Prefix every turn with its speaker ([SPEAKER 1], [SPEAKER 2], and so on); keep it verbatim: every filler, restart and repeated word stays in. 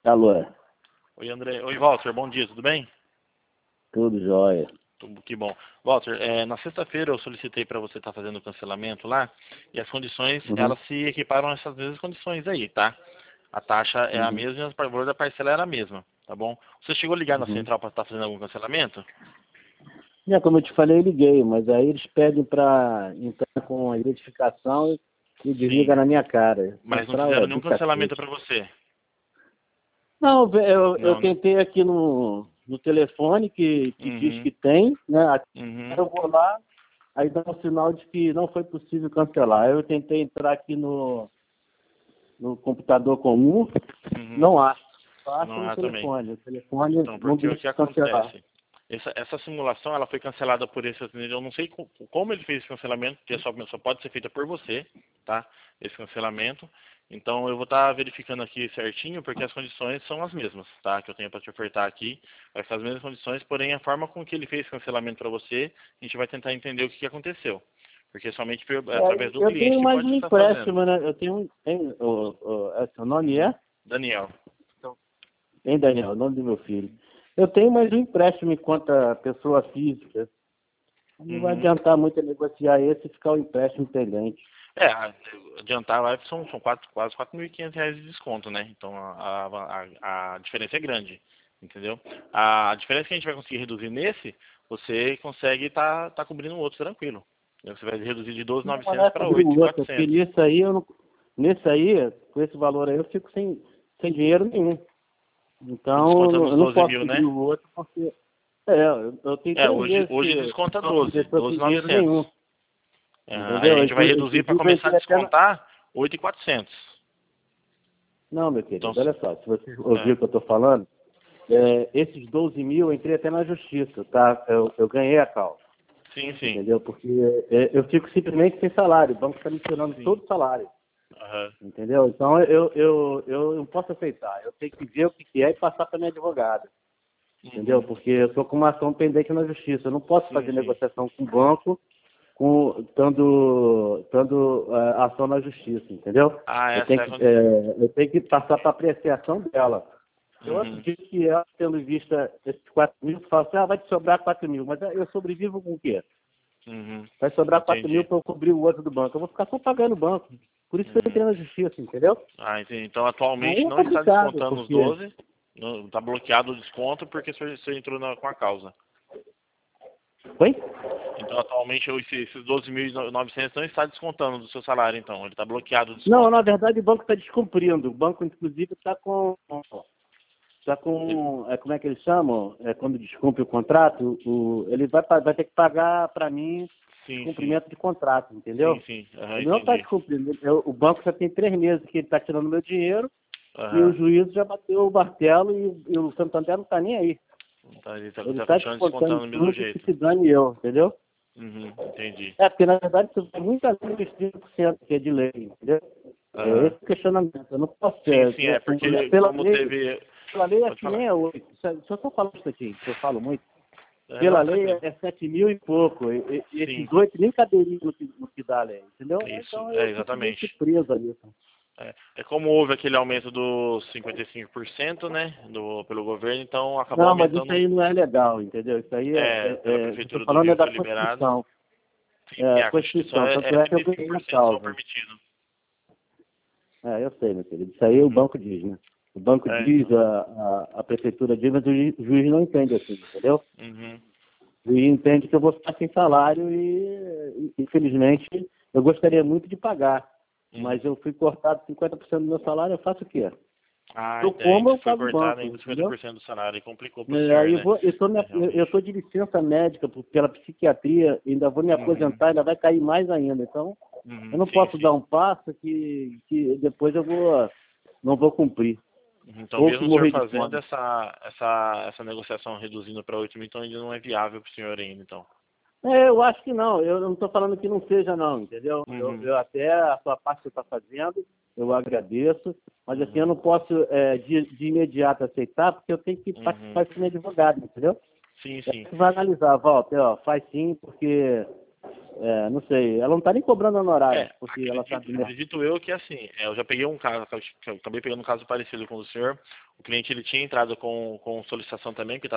[SPEAKER 1] Alô,
[SPEAKER 2] Oi, André. Oi, Walter. Bom dia, tudo bem?
[SPEAKER 1] tudo jóia.
[SPEAKER 2] Tudo que bom. Walter, é, na sexta-feira eu solicitei para você estar fazendo o cancelamento lá e as condições,
[SPEAKER 1] Uhum,
[SPEAKER 2] elas se equiparam a essas mesmas condições aí, tá? A taxa é a
[SPEAKER 1] uhum,
[SPEAKER 2] mesma e o valor da parcela era a mesma, tá bom? Você chegou a ligar na
[SPEAKER 1] uhum.
[SPEAKER 2] central para estar fazendo algum cancelamento?
[SPEAKER 1] Já como eu te falei, eu liguei, mas aí eles pedem para entrar com a identificação e desliga
[SPEAKER 2] Sim,
[SPEAKER 1] na minha cara.
[SPEAKER 2] mas não
[SPEAKER 1] Central é
[SPEAKER 2] fizeram nenhum
[SPEAKER 1] do
[SPEAKER 2] cancelamento
[SPEAKER 1] cacete.
[SPEAKER 2] para você.
[SPEAKER 1] Não, eu, eu
[SPEAKER 2] Não, né?
[SPEAKER 1] tentei aqui no, no telefone que, que diz
[SPEAKER 2] Uhum,
[SPEAKER 1] que tem, né? Aqui
[SPEAKER 2] uhum,
[SPEAKER 1] eu vou lá, aí dá um sinal de que não foi possível cancelar. Eu tentei entrar aqui no, no computador comum,
[SPEAKER 2] uhum.
[SPEAKER 1] não acho. Só acho
[SPEAKER 2] Não
[SPEAKER 1] no
[SPEAKER 2] é também.
[SPEAKER 1] telefone. O telefone
[SPEAKER 2] Então,
[SPEAKER 1] não
[SPEAKER 2] porque o que
[SPEAKER 1] deixa cancelar.
[SPEAKER 2] acontece? Essa, essa simulação ela foi cancelada por esse atendente. Eu não sei co- como ele fez esse cancelamento, porque só, só pode ser feita por você, tá? Esse cancelamento. Então eu vou estar verificando aqui certinho, porque as condições são as mesmas, tá? Que eu tenho para te ofertar aqui. Vai ser as mesmas condições, porém a forma com que ele fez esse cancelamento para você, a gente vai tentar entender o que, que aconteceu. Porque somente por- é
[SPEAKER 1] É,
[SPEAKER 2] através do
[SPEAKER 1] eu
[SPEAKER 2] cliente
[SPEAKER 1] tenho
[SPEAKER 2] que
[SPEAKER 1] mais
[SPEAKER 2] pode
[SPEAKER 1] um
[SPEAKER 2] estar fazendo.
[SPEAKER 1] empréstimo, né? Eu tenho um. Hein, o, o, é, seu nome
[SPEAKER 2] Uhum.
[SPEAKER 1] é?
[SPEAKER 2] Daniel.
[SPEAKER 1] Hein, Daniel? O nome do meu filho. Eu tenho mais um empréstimo enquanto a pessoa física. Não vai
[SPEAKER 2] Uhum.
[SPEAKER 1] adiantar muito negociar esse e ficar o empréstimo pendente.
[SPEAKER 2] É, a- adiantar lá são, são quatro, quase quatro mil e quinhentos reais de desconto, né? Então a, a, a, a diferença é grande, entendeu? A diferença que a gente vai conseguir reduzir nesse, você consegue estar tá, tá cobrindo o outro tranquilo. Você vai reduzir de
[SPEAKER 1] Não, mas não
[SPEAKER 2] doze mil e novecentos
[SPEAKER 1] é
[SPEAKER 2] para
[SPEAKER 1] cobrir o outro, porque
[SPEAKER 2] oito mil e quatrocentos.
[SPEAKER 1] nesse aí, eu não, nesse aí, com esse valor aí, eu fico sem, sem dinheiro nenhum. Então, eu
[SPEAKER 2] Descontando
[SPEAKER 1] não,
[SPEAKER 2] os
[SPEAKER 1] eu não
[SPEAKER 2] doze
[SPEAKER 1] posso
[SPEAKER 2] mil,
[SPEAKER 1] cobrir
[SPEAKER 2] né?
[SPEAKER 1] o outro, porque é, eu, eu tenho
[SPEAKER 2] É,
[SPEAKER 1] três
[SPEAKER 2] hoje,
[SPEAKER 1] meses que
[SPEAKER 2] hoje desconta
[SPEAKER 1] eu
[SPEAKER 2] doze,
[SPEAKER 1] estou sem dinheiro
[SPEAKER 2] doze mil e novecentos.
[SPEAKER 1] nenhum.
[SPEAKER 2] Aham, aí a
[SPEAKER 1] Entendeu?
[SPEAKER 2] gente vai
[SPEAKER 1] Inclu-
[SPEAKER 2] reduzir para
[SPEAKER 1] Inclusive, eu
[SPEAKER 2] começar a
[SPEAKER 1] entrei até na,
[SPEAKER 2] descontar oito mil e quatrocentos.
[SPEAKER 1] não, meu
[SPEAKER 2] Então,
[SPEAKER 1] querido, olha só, se você ouvir
[SPEAKER 2] é,
[SPEAKER 1] o que eu estou falando, é, esses doze mil eu entrei até na justiça, tá? Eu, eu ganhei a causa,
[SPEAKER 2] sim, sim,
[SPEAKER 1] entendeu? Porque é, eu fico simplesmente sem salário, o banco está me tirando
[SPEAKER 2] sim.
[SPEAKER 1] todo o salário,
[SPEAKER 2] Aham,
[SPEAKER 1] entendeu? Então eu, eu, eu não posso aceitar, eu tenho que ver o que que é e passar para minha advogada, entendeu?
[SPEAKER 2] uhum,
[SPEAKER 1] Porque eu estou com uma ação pendente na justiça, eu não posso
[SPEAKER 2] sim,
[SPEAKER 1] fazer
[SPEAKER 2] sim.
[SPEAKER 1] negociação com o banco com, estando, estando é, ação na justiça, entendeu?
[SPEAKER 2] Ah,
[SPEAKER 1] Eu
[SPEAKER 2] essa
[SPEAKER 1] tenho
[SPEAKER 2] é a
[SPEAKER 1] que,
[SPEAKER 2] condição.
[SPEAKER 1] é, eu tenho que passar para apreciação dela. Eu
[SPEAKER 2] Uhum,
[SPEAKER 1] acredito que ela, tendo em vista esses quatro mil, fala assim, ah, vai te sobrar quatro mil, mas eu sobrevivo com o quê?
[SPEAKER 2] uhum,
[SPEAKER 1] Vai sobrar quatro mil
[SPEAKER 2] entendi.
[SPEAKER 1] para eu cobrir o outro do banco. Eu vou ficar só pagando o banco. Por isso que eu
[SPEAKER 2] Uhum.
[SPEAKER 1] entrei na justiça, entendeu?
[SPEAKER 2] Ah, entendi. Então
[SPEAKER 1] Aí
[SPEAKER 2] atualmente
[SPEAKER 1] é
[SPEAKER 2] não está
[SPEAKER 1] complicado,
[SPEAKER 2] descontando os
[SPEAKER 1] porque...
[SPEAKER 2] doze, está bloqueado o desconto porque você você entrou na- com a causa.
[SPEAKER 1] Oi?
[SPEAKER 2] Então atualmente esse- esses doze mil e novecentos não está descontando do seu salário, então. Ele está bloqueado o
[SPEAKER 1] Não,
[SPEAKER 2] desconto.
[SPEAKER 1] na verdade o banco está descumprindo. O banco, inclusive, está com... Está
[SPEAKER 2] Ele-
[SPEAKER 1] com... É, como é que eles chamam? É, quando descumpre o contrato, o, ele vai, pa- vai ter que pagar para mim
[SPEAKER 2] Sim, sim.
[SPEAKER 1] descumprimento de contrato,
[SPEAKER 2] Sim,
[SPEAKER 1] entendeu?
[SPEAKER 2] sim. Aham,
[SPEAKER 1] Ele não está
[SPEAKER 2] entendi.
[SPEAKER 1] descumprindo. Eu- o banco já tem três meses que ele está tirando meu dinheiro e o
[SPEAKER 2] Aham.
[SPEAKER 1] juiz já bateu o martelo e, e o Santander não está nem aí.
[SPEAKER 2] Então ele está
[SPEAKER 1] Ele
[SPEAKER 2] tá
[SPEAKER 1] está
[SPEAKER 2] continuando
[SPEAKER 1] descontando
[SPEAKER 2] descontando do mesmo
[SPEAKER 1] tudo que
[SPEAKER 2] jeito.
[SPEAKER 1] se dane eu, entendeu?
[SPEAKER 2] Uhum, entendi.
[SPEAKER 1] É, porque na verdade isso vai muito além dos trinta por cento que é de lei, entendeu? É
[SPEAKER 2] Aham.
[SPEAKER 1] esse o questionamento. Eu não posso
[SPEAKER 2] Sim,
[SPEAKER 1] ser.
[SPEAKER 2] sim, é
[SPEAKER 1] É, o-
[SPEAKER 2] porque
[SPEAKER 1] pela
[SPEAKER 2] como
[SPEAKER 1] lei,
[SPEAKER 2] teve.
[SPEAKER 1] pela lei é
[SPEAKER 2] Pode
[SPEAKER 1] que
[SPEAKER 2] falar.
[SPEAKER 1] nem é oito. Se se eu só falar um instantinho, que eu falo muito,
[SPEAKER 2] É,
[SPEAKER 1] pela
[SPEAKER 2] não,
[SPEAKER 1] lei
[SPEAKER 2] tranquilo.
[SPEAKER 1] é sete mil e pouco. E, e
[SPEAKER 2] Sim,
[SPEAKER 1] esses oito nem caberiam no que, no que dá a lei, entendeu?
[SPEAKER 2] isso.
[SPEAKER 1] Então
[SPEAKER 2] É,
[SPEAKER 1] eu fico meio que
[SPEAKER 2] exatamente.
[SPEAKER 1] preso ali.
[SPEAKER 2] É, é como houve aquele aumento dos cinquenta e cinco por cento, né, do, pelo governo, então acabou
[SPEAKER 1] Não, mas isso
[SPEAKER 2] aumentando,
[SPEAKER 1] aí não é legal, entendeu? Isso aí é,
[SPEAKER 2] é,
[SPEAKER 1] é,
[SPEAKER 2] pela
[SPEAKER 1] é eu estou
[SPEAKER 2] Prefeitura do
[SPEAKER 1] falando é
[SPEAKER 2] Rio
[SPEAKER 1] da
[SPEAKER 2] foi liberado.
[SPEAKER 1] Constituição.
[SPEAKER 2] Sim, sim,
[SPEAKER 1] É,
[SPEAKER 2] a Constituição
[SPEAKER 1] Constituição,
[SPEAKER 2] é,
[SPEAKER 1] tanto
[SPEAKER 2] é
[SPEAKER 1] é que eu ganhei a
[SPEAKER 2] trinta e cinco por cento só
[SPEAKER 1] causa.
[SPEAKER 2] permitido.
[SPEAKER 1] É, eu sei, meu querido. Isso aí o
[SPEAKER 2] Uhum.
[SPEAKER 1] banco diz, né? O banco
[SPEAKER 2] É,
[SPEAKER 1] diz,
[SPEAKER 2] então.
[SPEAKER 1] a, a, a prefeitura diz, mas o juiz, o juiz não entende assim, entendeu?
[SPEAKER 2] Uhum.
[SPEAKER 1] O juiz entende que eu vou ficar sem salário e, infelizmente, eu gostaria muito de pagar. Mas
[SPEAKER 2] Uhum.
[SPEAKER 1] eu fui cortado cinquenta por cento do meu salário, eu faço o quê?
[SPEAKER 2] Ah,
[SPEAKER 1] Eu
[SPEAKER 2] entende.
[SPEAKER 1] como,
[SPEAKER 2] Você
[SPEAKER 1] eu
[SPEAKER 2] foi
[SPEAKER 1] pago o
[SPEAKER 2] cortado
[SPEAKER 1] banco,
[SPEAKER 2] ainda cinquenta
[SPEAKER 1] entendeu?
[SPEAKER 2] por cento do salário e complicou pro
[SPEAKER 1] É,
[SPEAKER 2] senhor,
[SPEAKER 1] aí eu
[SPEAKER 2] né?
[SPEAKER 1] vou, eu estou
[SPEAKER 2] É,
[SPEAKER 1] eu
[SPEAKER 2] realmente.
[SPEAKER 1] tô de licença médica por- pela psiquiatria, ainda vou me
[SPEAKER 2] Uhum.
[SPEAKER 1] aposentar, ainda vai cair mais ainda. Então, eu
[SPEAKER 2] Uhum.
[SPEAKER 1] não
[SPEAKER 2] Sim,
[SPEAKER 1] posso dar
[SPEAKER 2] sim.
[SPEAKER 1] um passo que, que depois eu vou, não vou cumprir.
[SPEAKER 2] Uhum. Então,
[SPEAKER 1] Ou que
[SPEAKER 2] mesmo o senhor
[SPEAKER 1] morrer de
[SPEAKER 2] fazendo
[SPEAKER 1] fome.
[SPEAKER 2] essa, essa, essa negociação reduzindo para oito mil, então ainda não é viável pro senhor ainda, então.
[SPEAKER 1] É, eu acho que não, eu não estou falando que não seja não, entendeu? Eu,
[SPEAKER 2] Uhum.
[SPEAKER 1] eu até a sua parte que você está fazendo, eu agradeço, mas assim, eu
[SPEAKER 2] Uhum.
[SPEAKER 1] não posso é, de, de imediato aceitar, porque eu tenho que
[SPEAKER 2] Uhum.
[SPEAKER 1] participar com meu advogado, entendeu?
[SPEAKER 2] Sim,
[SPEAKER 1] É
[SPEAKER 2] sim.
[SPEAKER 1] que vai analisar, Walter, ó, faz sim, porque É, não sei, ela não tá nem cobrando honorário,
[SPEAKER 2] É,
[SPEAKER 1] porque
[SPEAKER 2] acredito,
[SPEAKER 1] ela sabe, né?
[SPEAKER 2] acredito eu que assim, é, eu já peguei um caso, que eu acabei pegando um caso parecido com o senhor. O cliente ele tinha entrado com, com solicitação também, que